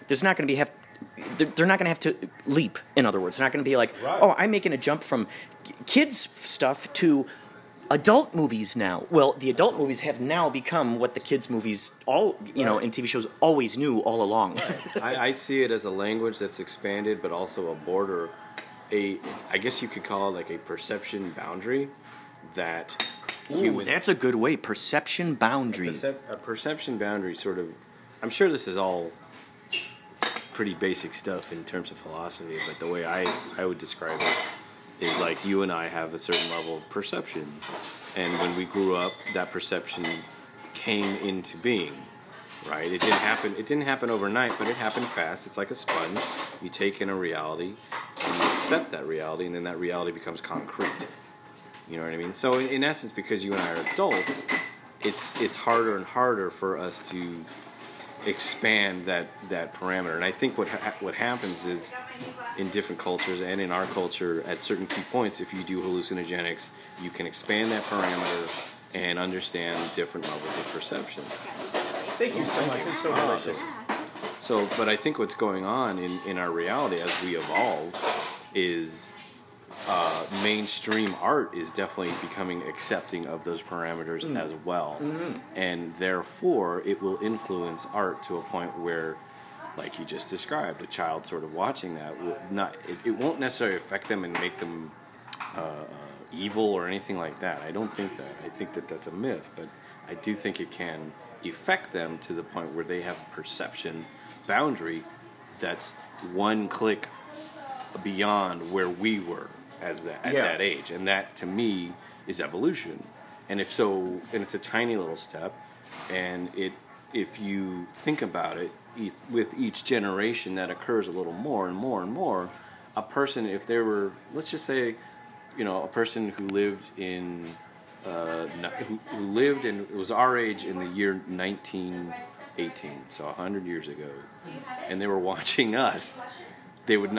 they're not going to have to leap. In other words, they're not going to be like, oh, I'm making a jump from kids stuff to adult movies now. Well, the adult movies have now become what the kids movies in TV shows always knew all along. I see it as a language that's expanded, but also a border. I guess you could call it like a perception boundary that Ooh, humans. that's a good way. Perception boundary. A perception boundary, sort of. I'm sure this is all pretty basic stuff in terms of philosophy, but the way I would describe it is like you and I have a certain level of perception, and when we grew up, that perception came into being, right? It didn't happen overnight, but it happened fast. It's like a sponge. You take in a reality, and you accept that reality, and then that reality becomes concrete. You know what I mean? So in essence, because you and I are adults, it's harder and harder for us to expand that parameter. And I think what happens is in different cultures and in our culture, at certain key points, if you do hallucinogenics, you can expand that parameter and understand different levels of perception. Thank you so much. It's so delicious. So, but I think what's going on in our reality as we evolve is mainstream art is definitely becoming accepting of those parameters as well. And therefore, it will influence art to a point where, like you just described, a child sort of watching that will not. It won't necessarily affect them and make them evil or anything like that. I don't think that. I think that that's a myth, but I do think it can affect them to the point where they have a perception boundary that's one click beyond where we were at that age, and that to me is evolution. And if so, and it's a tiny little step, and if you think about it, with each generation that occurs a little more and more and more, a person, if there were, let's just say, a person who lived in who lived and was our age in the year 1918, so 100 years ago, and they were watching us, they would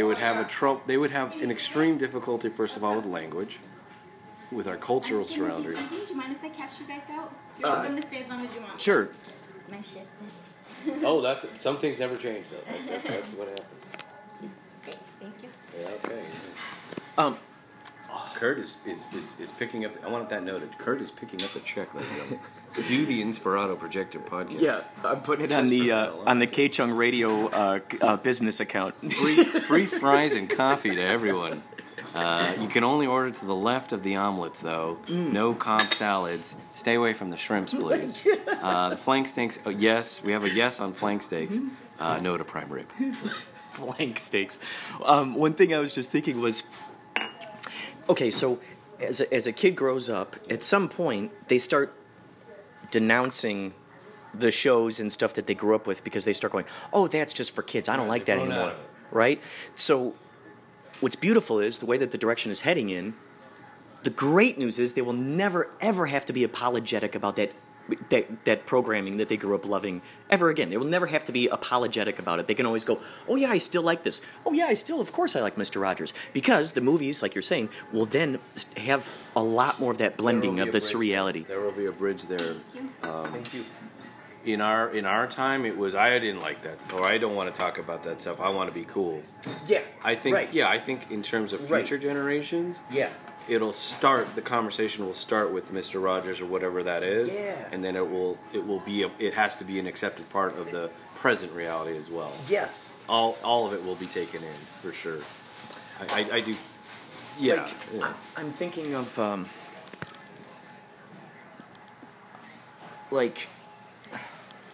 have an extreme difficulty, first of all, with language, with our cultural surroundings. Do you mind if I cash you guys out? You're welcome to stay as long as you want. Sure. My ship's Oh, some things never change, though. That's what happens. Okay, thank you. Yeah, okay. Kurt is picking up. I want that noted. Kurt is picking up the check. Do the Inspirato Projector podcast. Yeah, I'm putting it on the K-Chung Radio business account. Free fries and coffee to everyone. You can only order to the left of the omelets, though. No Cobb salads. Stay away from the shrimps, please. The flank steaks. Yes, we have a yes on flank steaks. No to prime rib. Flank steaks. One thing I was just thinking was, okay, so as a kid grows up, at some point they start denouncing the shows and stuff that they grew up with because they start going, oh, that's just for kids. I don't like that anymore. Right? So what's beautiful is the way that the direction is heading in. The great news is they will never, ever have to be apologetic about that programming that they grew up loving ever again. They will never have to be apologetic about it. They can always go, oh yeah, I still like this. Oh yeah, of course I like Mr. Rogers. Because the movies, like you're saying, will then have a lot more of that blending of the surreality. There will be a bridge there. Thank you. In our time, it was I didn't like that, or I don't want to talk about that stuff. I want to be cool. Yeah, I think. right. Yeah, I think in terms of future generations, Yeah. the conversation will start with Mr. Rogers or whatever that is, and then it has to be an accepted part of the present reality as well. Yes. All of it will be taken in for sure. I do. Yeah. I'm thinking of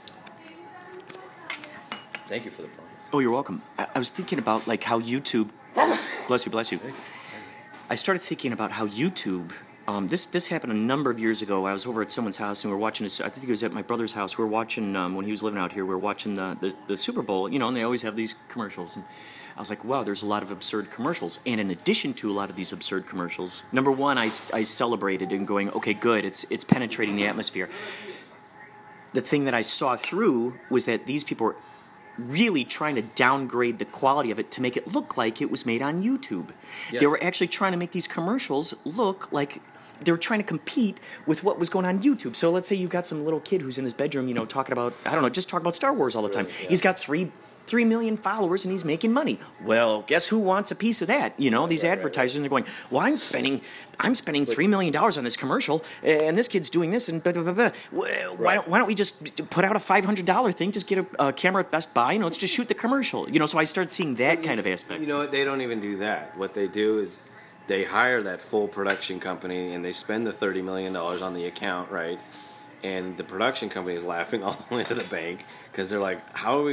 Thank you for the promise. Oh, you're welcome. I was thinking about like how YouTube Bless you, bless you. I started thinking about how YouTube. This happened a number of years ago. I was over at someone's house and we were watching. I think it was at my brother's house. We were watching when he was living out here. We were watching the Super Bowl. You know, and they always have these commercials. And I was like, wow, there's a lot of absurd commercials. And in addition to a lot of these absurd commercials, number one, I celebrated and going, okay, good. It's penetrating the atmosphere. The thing that I saw through was that these people were really trying to downgrade the quality of it to make it look like it was made on YouTube. Yes. They were actually trying to make these commercials look like they were trying to compete with what was going on YouTube. So let's say you've got some little kid who's in his bedroom, you know, talking about, I don't know, just talk about Star Wars all the time. Yeah. He's got 3 million followers and he's making money. Well, guess who wants a piece of that? You know, these advertisers, and they're going, well, I'm spending $3 million on this commercial, and this kid's doing this, and blah, blah, blah, blah. Why don't we just put out a $500 thing, just get a camera at Best Buy, you know, let's just shoot the commercial. You know, so I started seeing that kind of aspect. You know what? They don't even do that. What they do is they hire that full production company and they spend the $30 million on the account, right? And the production company is laughing all the way to the bank because they're like,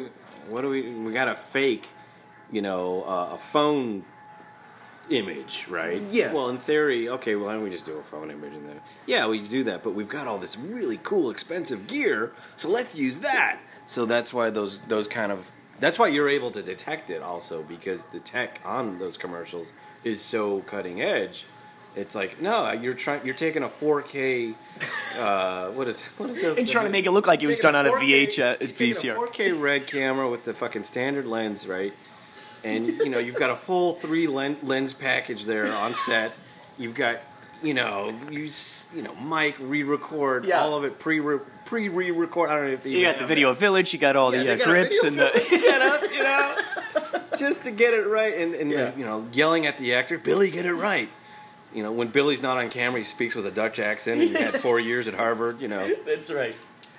we got a fake, you know, a phone image, right? Yeah. Well, in theory, okay, well, why don't we just do a phone image in there? Yeah, we do that, but we've got all this really cool, expensive gear, so let's use that. So that's why those kind of, that's why you're able to detect it also, because the tech on those commercials is so cutting edge. It's like, no, you're taking a 4K, what is And trying to make it look like it was done on a VCR. You're taking a 4K red camera with the fucking standard lens, right? And, you know, you've got a full 3 lens package there on set. You've got, you know, mic, re-record, all of it pre-re-record. I don't know if you got the Video Village, you got all the grips and the set up, you know, just to get it right. And you know, yelling at the actor, Billy, get it right. You know, when Billy's not on camera, he speaks with a Dutch accent, and he had 4 years at Harvard, you know. That's right.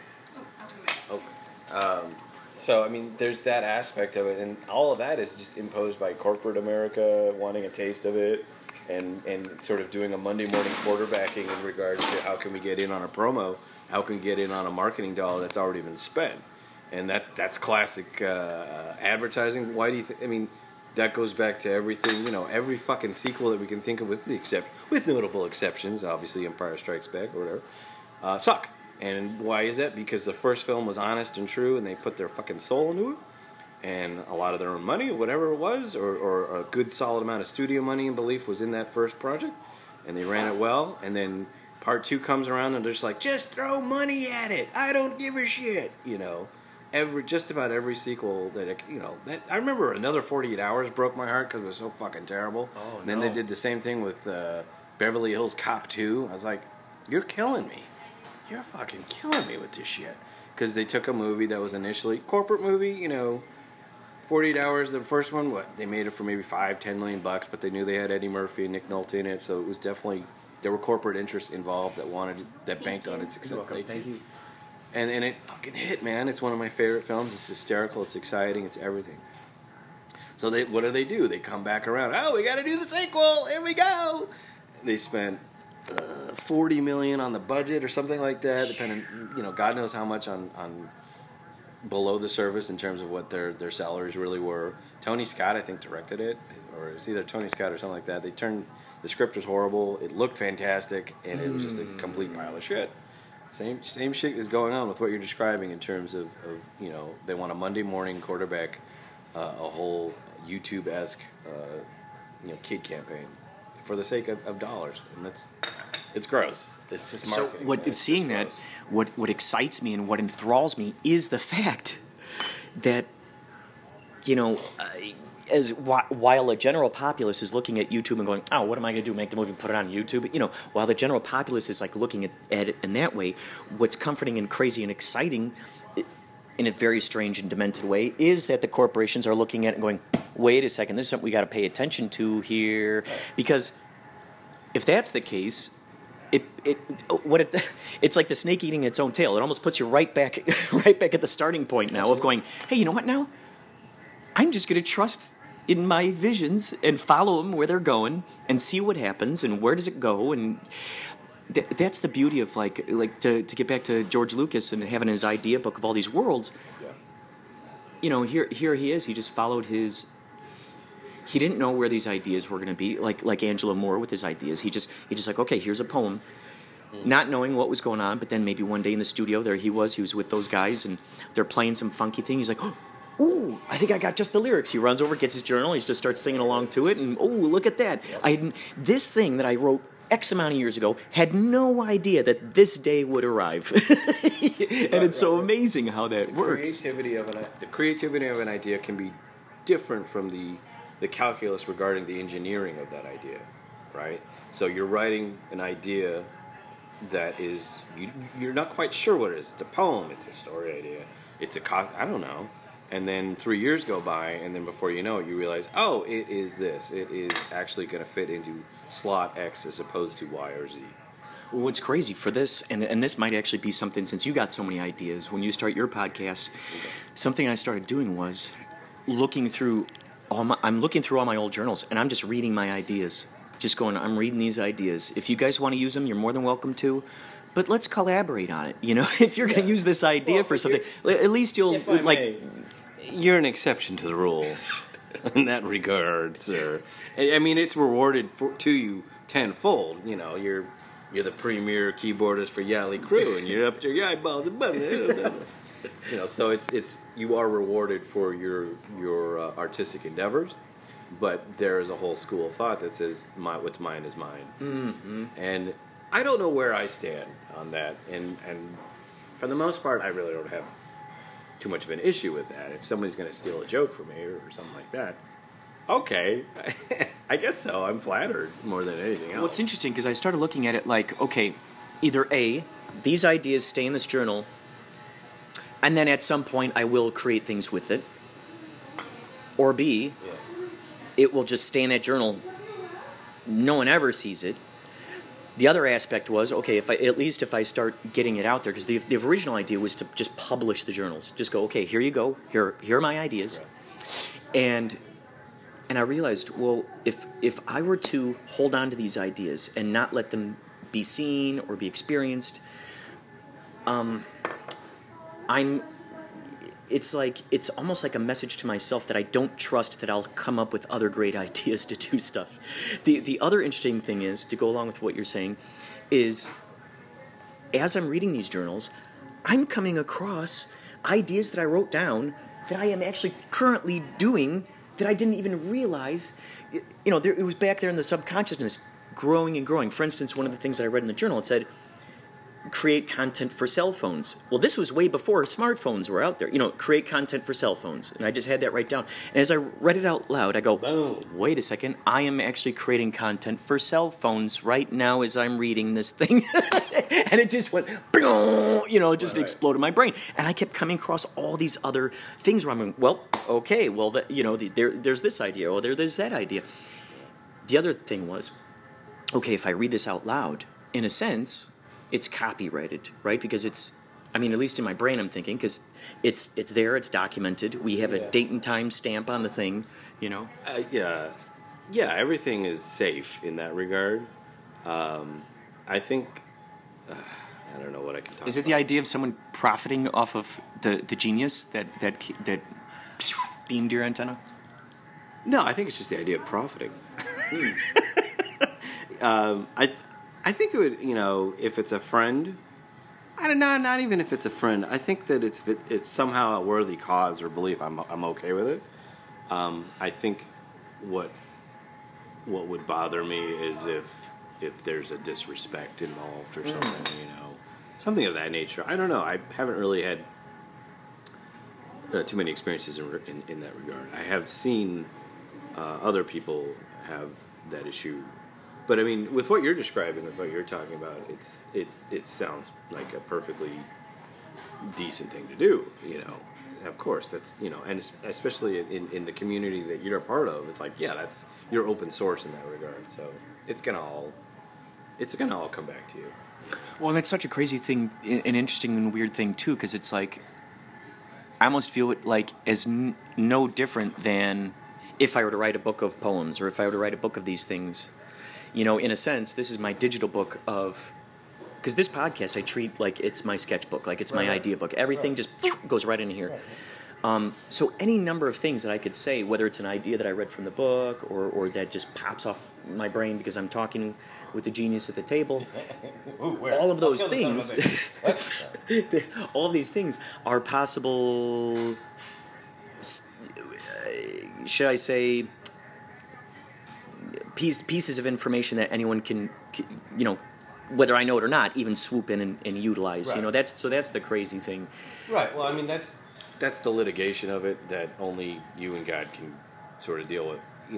So, I mean, there's that aspect of it, and all of that is just imposed by corporate America wanting a taste of it and sort of doing a Monday morning quarterbacking in regards to how can we get in on a promo, how can we get in on a marketing dollar that's already been spent. And that's classic advertising. Why do you think, I mean, that goes back to everything, you know, every fucking sequel that we can think of with notable exceptions, obviously Empire Strikes Back or whatever, suck. And why is that? Because the first film was honest and true, and they put their fucking soul into it, and a lot of their own money, whatever it was, or a good solid amount of studio money and belief was in that first project, and they ran it well. And then part 2 comes around, and they're just like, just throw money at it. I don't give a shit, you know. Just about every sequel that, you know, that I remember Another 48 Hours broke my heart because it was so fucking terrible. Oh, and then they did the same thing with Beverly Hills Cop 2. I was like, you're killing me. You're fucking killing me with this shit. Because they took a movie that was initially corporate movie, you know, 48 Hours, the first one, they made it for maybe $5-10 million, but they knew they had Eddie Murphy and Nick Nolte in it, so it was definitely, there were corporate interests involved that banked on its success. Thank you. And it fucking hit, man. It's one of my favorite films. It's hysterical. It's exciting. It's everything. So what do? They come back around. Oh, we got to do the sequel. Here we go. They spent $40 million on the budget or something like that. Depending, you know, God knows how much on below the surface in terms of what their salaries really were. Tony Scott, I think, directed it, or it was either Tony Scott or something like that. The script was horrible. It looked fantastic, and it was just a complete pile of shit. Same shit is going on with what you're describing in terms of you know, they want a Monday morning quarterback, a whole YouTube-esque you know, kid campaign for the sake of dollars, and it's gross. It's just marketing. So seeing that, what excites me and what enthralls me is the fact that, you know, while a general populace is looking at YouTube and going, oh, what am I going to do, make the movie and put it on YouTube? You know, while the general populace is like looking at it in that way, what's comforting and crazy and exciting in a very strange and demented way is that the corporations are looking at it and going, wait a second, this is something we got to pay attention to here. Because if that's the case, it's like the snake eating its own tail. It almost puts you right back at the starting point now of going, hey, you know what now? I'm just going to trust in my visions and follow them where they're going and see what happens and where does it go. And that's the beauty of like to get back to George Lucas and having his idea book of all these worlds. Yeah. You know, here he is. He just followed his he didn't know where these ideas were going to be. Like Angelo Moore with his ideas, he just like, okay, here's a poem, not knowing what was going on. But then maybe one day in the studio, there he was with those guys, and they're playing some funky thing. He's like, ooh, I think I got just the lyrics. He runs over, gets his journal, he just starts singing along to it, and look at that. This thing that I wrote X amount of years ago had no idea that this day would arrive. And it's so amazing how that works. The creativity of an idea can be different from the calculus regarding the engineering of that idea, right? So you're writing an idea that is, you're not quite sure what it is. It's a poem, it's a story idea, it's I don't know. And then 3 years go by, and then before you know it, you realize, oh, it is this. It is actually going to fit into slot X as opposed to Y or Z. Well, what's crazy for this, and this might actually be something, since you got so many ideas, when you start your podcast, something I started doing was looking through all my old journals, and I'm just reading my ideas. Just going, I'm reading these ideas. If you guys want to use them, you're more than welcome to. But let's collaborate on it. If you're going to use this idea for something, at least you'll You're an exception to the rule in that regard, sir. I mean, it's rewarded to you tenfold. You're the premier keyboardist for Yali Crew, and you're up there, yeah, eyeballs and buttons. So it's you are rewarded for your artistic endeavors, but there is a whole school of thought that says what's mine is mine, and I don't know where I stand on that, and for the most part, I really don't have too much of an issue with that. If somebody's going to steal a joke from me or something like that, okay, I guess so. I'm flattered more than anything else. Well, it's interesting because I started looking at it like, okay, either A, these ideas stay in this journal, and then at some point I will create things with it, or B, it will just stay in that journal. No one ever sees it. The other aspect was, okay, if I start getting it out there, because the original idea was to just publish the journals. Just go, okay, here you go. Here are my ideas. Right. And I realized, well, if I were to hold on to these ideas and not let them be seen or be experienced, it's almost like a message to myself that I don't trust that I'll come up with other great ideas to do stuff. The other interesting thing is, to go along with what you're saying, is as I'm reading these journals, I'm coming across ideas that I wrote down that I am actually currently doing that I didn't even realize. It was back there in the subconsciousness, growing and growing. For instance, one of the things that I read in the journal, it said, create content for cell phones. Well, this was way before smartphones were out there. Create content for cell phones. And I just had that right down. And as I read it out loud, I go, boom, wait a second. I am actually creating content for cell phones right now as I'm reading this thing. And it just went, exploded in my brain. And I kept coming across all these other things where I'm going, well, okay, well, there's this idea, or there's that idea. The other thing was, okay, if I read this out loud, in a sense, it's copyrighted, right? Because at least in my brain I'm thinking, because it's there, it's documented. We have a date and time stamp on the thing, Yeah, everything is safe in that regard. I think, I don't know what I can talk about. Is it the idea of someone profiting off of the genius that beamed your antenna? No, I think it's just the idea of profiting. I think it would, if it's a friend, I don't know, not even if it's a friend. I think that it's somehow a worthy cause or belief. I'm okay with it. I think what would bother me is if there's a disrespect involved or something, something of that nature. I don't know. I haven't really had too many experiences in that regard. I have seen other people have that issue. But with what you're describing, with what you're talking about, it sounds like a perfectly decent thing to do. Of course, that's and especially in the community that you're a part of, it's like, that's you're open source in that regard. So it's gonna all come back to you. Well, that's such a crazy thing, an interesting and weird thing too, because it's like I almost feel it like as no different than if I were to write a book of poems or if I were to write a book of these things. In a sense, this is my digital book of... Because this podcast I treat like it's my sketchbook, like it's my idea book. Everything just goes right in here. So any number of things that I could say, whether it's an idea that I read from the book or that just pops off my brain because I'm talking with the genius at the table, all of those things, all of these things are possible, should I say, pieces of information that anyone can, whether I know it or not, even swoop in and utilize. Right. That's the crazy thing. Right. Well, I mean, that's the litigation of it that only you and God can sort of deal with.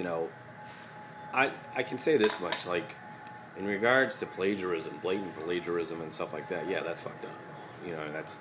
I can say this much, like, in regards to plagiarism, blatant plagiarism and stuff like that, yeah, that's fucked up. That's,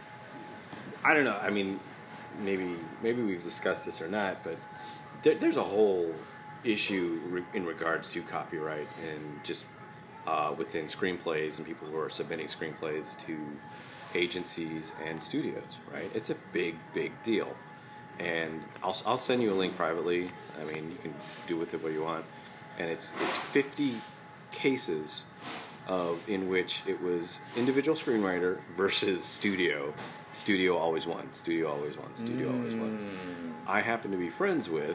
I don't know, I mean, maybe we've discussed this or not, but there's a whole issue in regards to copyright and just within screenplays and people who are submitting screenplays to agencies and studios, right? It's a big deal, and I'll send you a link privately. I mean, you can do with it what you want, and it's 50 cases in which it was individual screenwriter versus studio. Studio always won. Studio always won. Studio always won. I happen to be friends with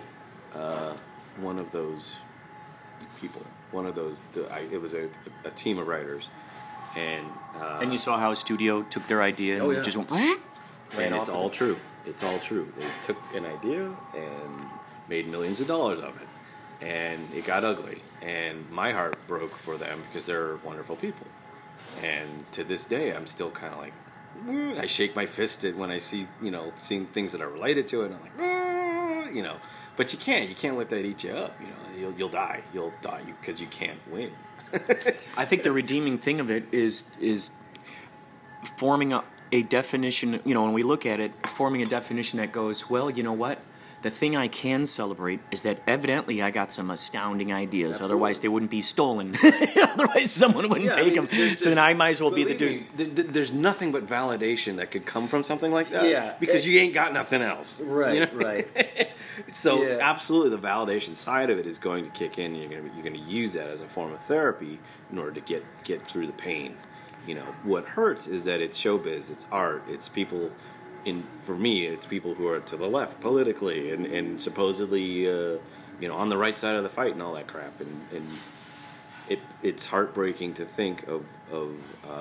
one of those people. One of those. It was a team of writers. And you saw how a studio took their idea and just went. And it's all true. It's all true. They took an idea and made millions of dollars of it, and it got ugly. And my heart broke for them because they're wonderful people. And to this day, I'm still kind of like, I shake my fist at when I see seeing things that are related to it. And I'm like, but you can't let that eat you up. You'll die because you can't win. I think the redeeming thing of it is forming a definition, when we look at it, forming a definition that goes, well, you know what? The thing I can celebrate is that evidently I got some astounding ideas. Absolutely. Otherwise, they wouldn't be stolen. Otherwise, someone wouldn't take them. So then I might as well be the dude. There's nothing but validation that could come from something like that. Yeah. Because you ain't got nothing else. Right, right. So absolutely, the validation side of it is going to kick in. You're going to use that as a form of therapy in order to get through the pain. What hurts is that it's showbiz, it's art, it's people. For me, it's people who are to the left politically and supposedly, on the right side of the fight and all that crap. And it's heartbreaking to think of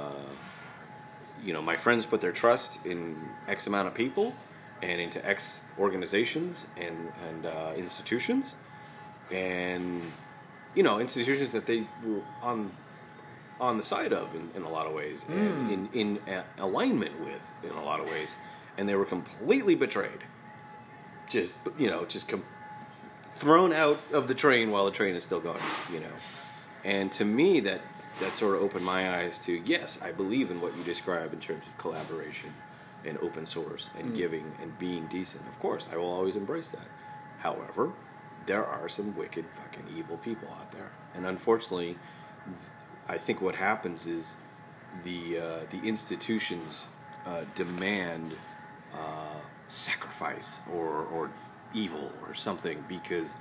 my friends put their trust in X amount of people and into X organizations and institutions, and institutions that they were on the side of in a lot of ways, and in alignment with in a lot of ways. And they were completely betrayed. Just thrown out of the train while the train is still going, And to me, that sort of opened my eyes to, yes, I believe in what you describe in terms of collaboration and open source and giving and being decent. Of course, I will always embrace that. However, there are some wicked fucking evil people out there. And unfortunately, I think what happens is the institutions demand sacrifice or evil or something, because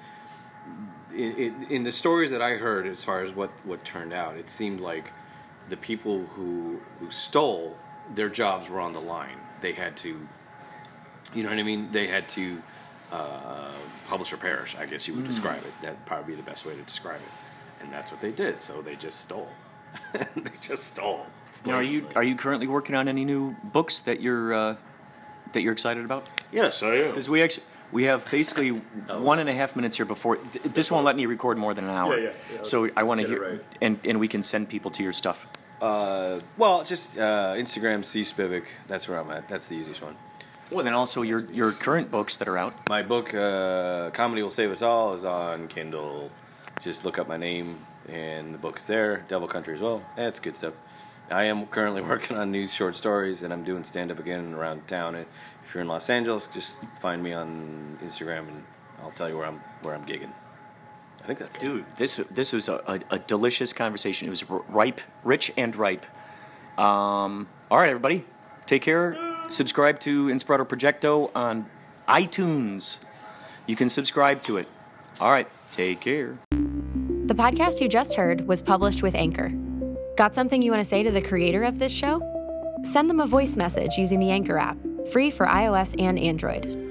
in the stories that I heard, as far as what turned out, it seemed like the people who stole, their jobs were on the line. They had to, you know what I mean? They had to publish or perish, I guess you would describe it. That'd probably be the best way to describe it. And that's what they did. So they just stole. They just stole. Are you currently working on any new books that you're excited about? Yes, I am. Because we have basically 1.5 minutes here before. This won't let me record more than an hour. Yeah. So I want to hear, right. and we can send people to your stuff. Well, just Instagram, C Spivak. That's where I'm at. That's the easiest one. Well, then also your current books that are out. My book, Comedy Will Save Us All, is on Kindle. Just look up my name, and the book is there. Devil Country as well. It's good stuff. I am currently working on new short stories, and I'm doing stand-up again around town. And if you're in Los Angeles, just find me on Instagram, and I'll tell you where I'm gigging. I think that's dude. This was a delicious conversation. It was rich and ripe. All right, everybody, take care. Subscribe to Inspirato Projecto on iTunes. You can subscribe to it. All right, take care. The podcast you just heard was published with Anchor. Got something you want to say to the creator of this show? Send them a voice message using the Anchor app. Free for iOS and Android.